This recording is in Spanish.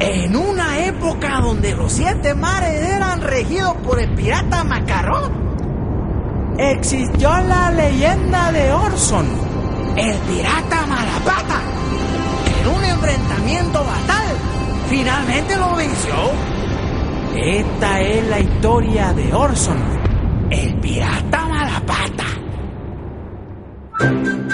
En una época donde los 7 mares eran regidos por el pirata Macarrón, existió la leyenda de Orson, el pirata Malapata, que en un enfrentamiento fatal finalmente lo venció. Esta es la historia de Orson, el pirata Malapata.